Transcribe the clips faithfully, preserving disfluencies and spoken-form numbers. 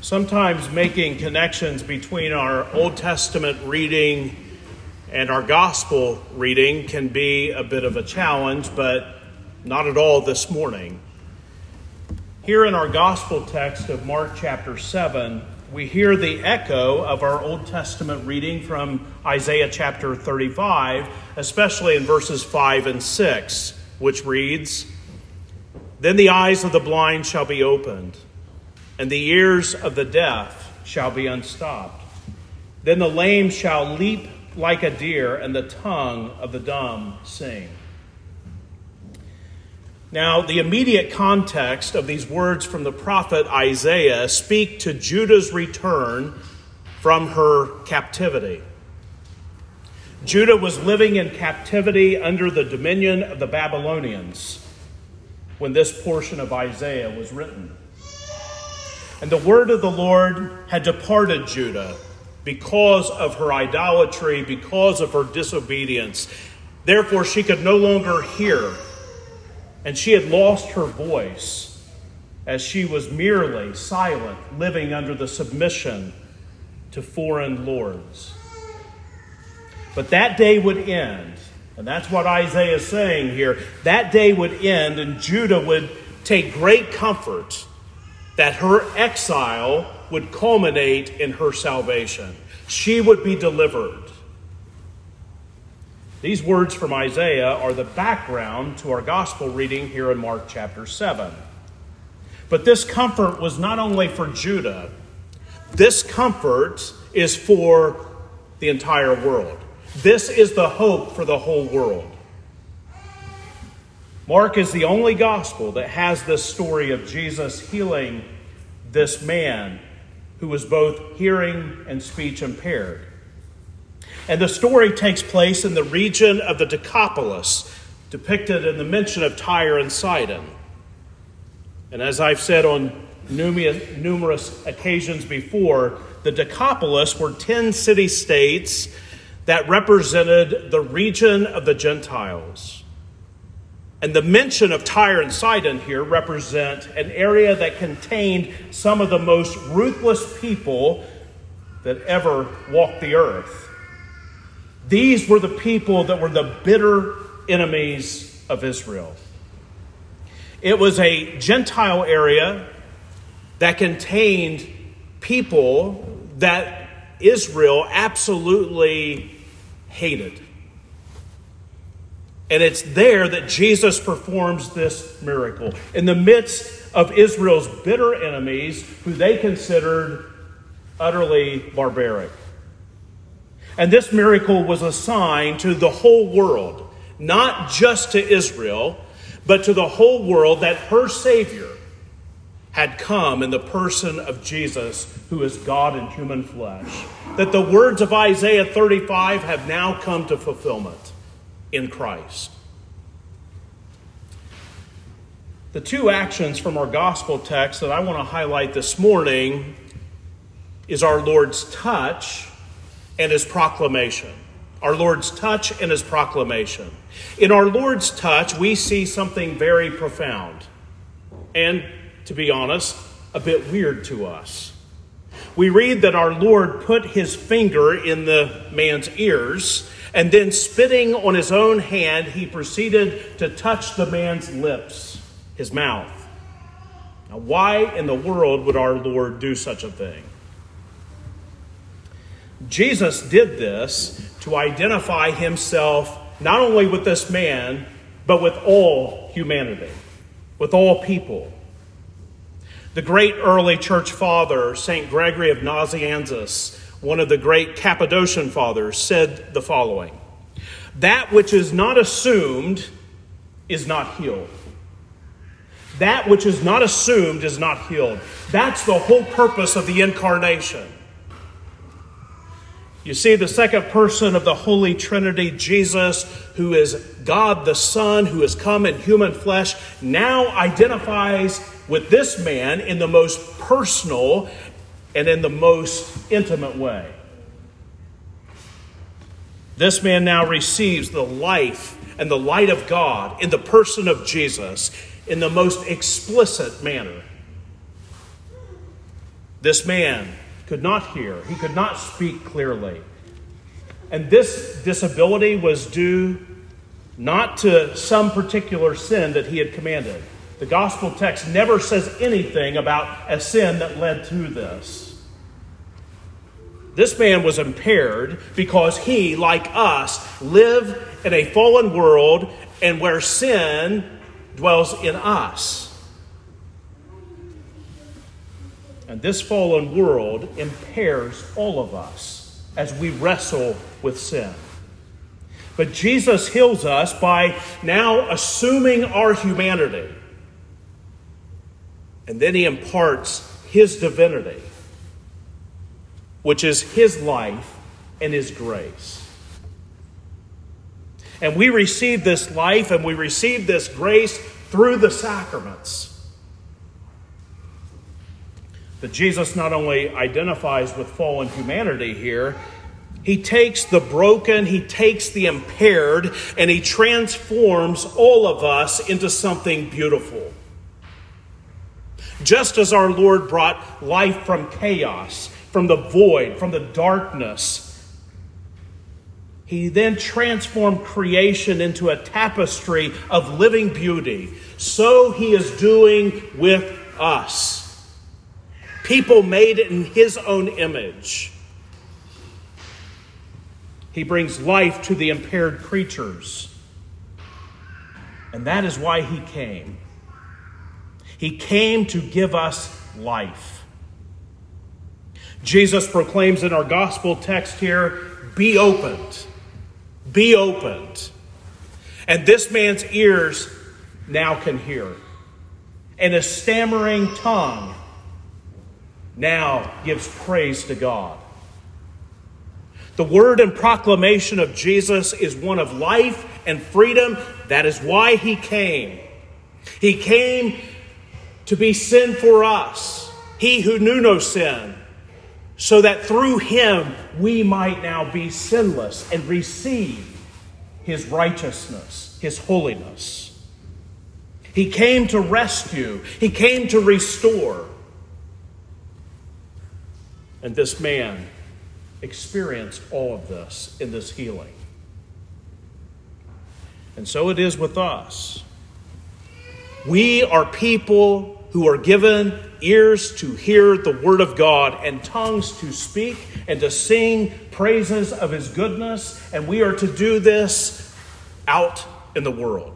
Sometimes making connections between our Old Testament reading and our gospel reading can be a bit of a challenge, but not at all this morning. Here in our gospel text of Mark chapter seven, we hear the echo of our Old Testament reading from Isaiah chapter thirty-five, especially in verses five and six, which reads, "Then the eyes of the blind shall be opened, and the ears of the deaf shall be unstopped. Then the lame shall leap like a deer, and the tongue of the dumb sing." Now, the immediate context of these words from the prophet Isaiah speak to Judah's return from her captivity. Judah was living in captivity under the dominion of the Babylonians when this portion of Isaiah was written. And the word of the Lord had departed Judah because of her idolatry, because of her disobedience. Therefore, she could no longer hear, and she had lost her voice as she was merely silent, living under the submission to foreign lords. But that day would end, and that's what Isaiah is saying here. That day would end, and Judah would take great comfort that her exile would culminate in her salvation. She would be delivered. These words from Isaiah are the background to our gospel reading here in Mark chapter seven. But this comfort was not only for Judah. This comfort is for the entire world. This is the hope for the whole world. Mark is the only gospel that has this story of Jesus healing this man who was both hearing and speech impaired. And the story takes place in the region of the Decapolis, depicted in the mention of Tyre and Sidon. And as I've said on numerous occasions before, the Decapolis were ten city-states that represented the region of the Gentiles. And the mention of Tyre and Sidon here represent an area that contained some of the most ruthless people that ever walked the earth. These were the people that were the bitter enemies of Israel. It was a Gentile area that contained people that Israel absolutely hated. And it's there that Jesus performs this miracle. In the midst of Israel's bitter enemies, who they considered utterly barbaric. And this miracle was a sign to the whole world, not just to Israel, but to the whole world, that her Savior had come in the person of Jesus, who is God in human flesh. That the words of Isaiah thirty-five have now come to fulfillment in Christ. The two actions from our gospel text that I want to highlight this morning is our Lord's touch and his proclamation. Our Lord's touch and his proclamation. In our Lord's touch, we see something very profound and, to be honest, a bit weird to us. We read that our Lord put his finger in the man's ears, and then spitting on his own hand, he proceeded to touch the man's lips, his mouth. Now, why in the world would our Lord do such a thing? Jesus did this to identify himself not only with this man, but with all humanity, with all people. The great early church father, Saint Gregory of Nazianzus, one of the great Cappadocian fathers, said the following: "That which is not assumed is not healed." That which is not assumed is not healed. That's the whole purpose of the incarnation. You see, the second person of the Holy Trinity, Jesus, who is God the Son, who has come in human flesh, now identifies with this man in the most personal and in the most intimate way. This man now receives the life and the light of God in the person of Jesus in the most explicit manner. This man could not hear. He could not speak clearly. And this disability was due not to some particular sin that he had commanded. The gospel text never says anything about a sin that led to this. This man was impaired because he, like us, live in a fallen world and where sin dwells in us. And this fallen world impairs all of us as we wrestle with sin. But Jesus heals us by now assuming our humanity. And then he imparts his divinity, which is his life and his grace. And we receive this life and we receive this grace through the sacraments. But Jesus not only identifies with fallen humanity here, he takes the broken, he takes the impaired, and he transforms all of us into something beautiful. Just as our Lord brought life from chaos, from the void, from the darkness, he then transformed creation into a tapestry of living beauty. So he is doing with us. People made in his own image. He brings life to the impaired creatures. And that is why he came. He came to give us life. Jesus proclaims in our gospel text here, be opened. Be opened. And this man's ears now can hear. And his stammering tongue now gives praise to God. The word and proclamation of Jesus is one of life and freedom. That is why he came. He came to be sin for us, he who knew no sin, so that through him we might now be sinless and receive his righteousness, his holiness. He came to rescue. He came to restore. And this man experienced all of this in this healing. And so it is with us. We are people who are given ears to hear the word of God and tongues to speak and to sing praises of his goodness. And we are to do this out in the world.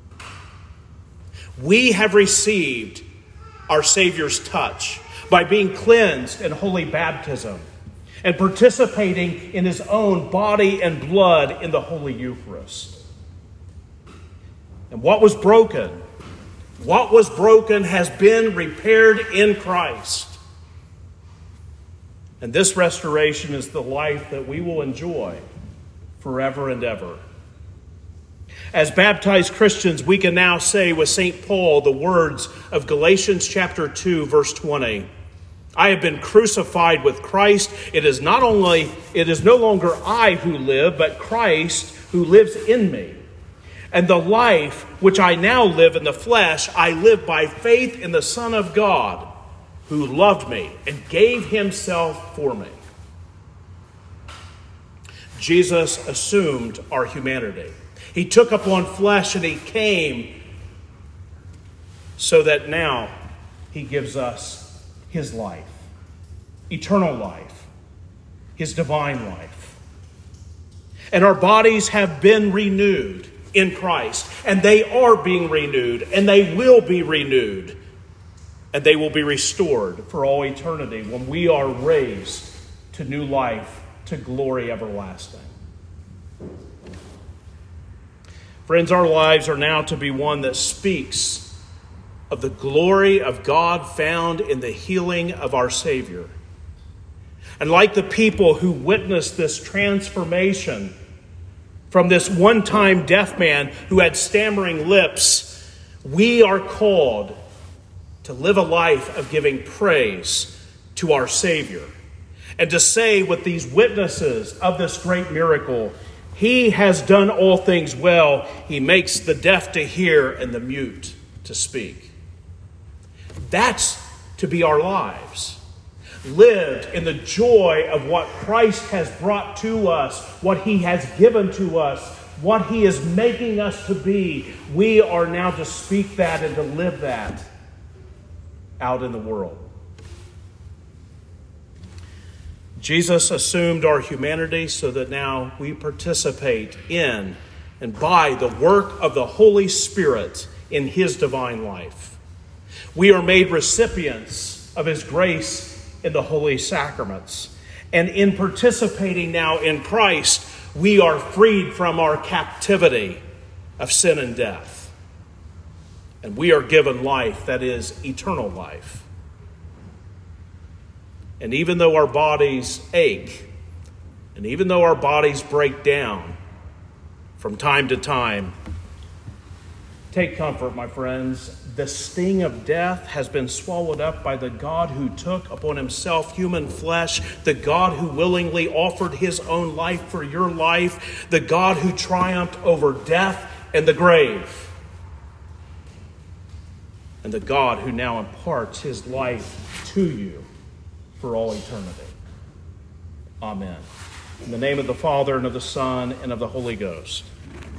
We have received our Savior's touch by being cleansed in holy baptism and participating in his own body and blood in the Holy Eucharist. And what was broken, what was broken has been repaired in Christ. And this restoration is the life that we will enjoy forever and ever. As baptized Christians, we can now say with Saint Paul the words of Galatians chapter two, verse twenty. I have been crucified with Christ. It is not only, it is no longer I who live, but Christ who lives in me. And the life which I now live in the flesh, I live by faith in the Son of God, who loved me and gave himself for me. Jesus assumed our humanity. He took upon flesh and he came so that now he gives us his life, eternal life, his divine life. And our bodies have been renewed in Christ, and they are being renewed, and they will be renewed, and they will be restored for all eternity when we are raised to new life, to glory everlasting. Friends, our lives are now to be one that speaks of the glory of God found in the healing of our Savior. And like the people who witnessed this transformation from this one-time deaf man who had stammering lips, we are called to live a life of giving praise to our Savior and to say with these witnesses of this great miracle, he has done all things well. He makes the deaf to hear and the mute to speak. That's to be our lives. lived in the joy of what Christ has brought to us, what he has given to us, what he is making us to be, we are now to speak that and to live that out in the world. Jesus assumed our humanity so that now we participate in and by the work of the Holy Spirit in his divine life. We are made recipients of his grace in the holy sacraments. And in participating now in Christ, we are freed from our captivity of sin and death. And we are given life that is eternal life. And even though our bodies ache, and even though our bodies break down from time to time, take comfort, my friends. The sting of death has been swallowed up by the God who took upon himself human flesh, the God who willingly offered his own life for your life, the God who triumphed over death and the grave, and the God who now imparts his life to you for all eternity. Amen. In the name of the Father, and of the Son, and of the Holy Ghost.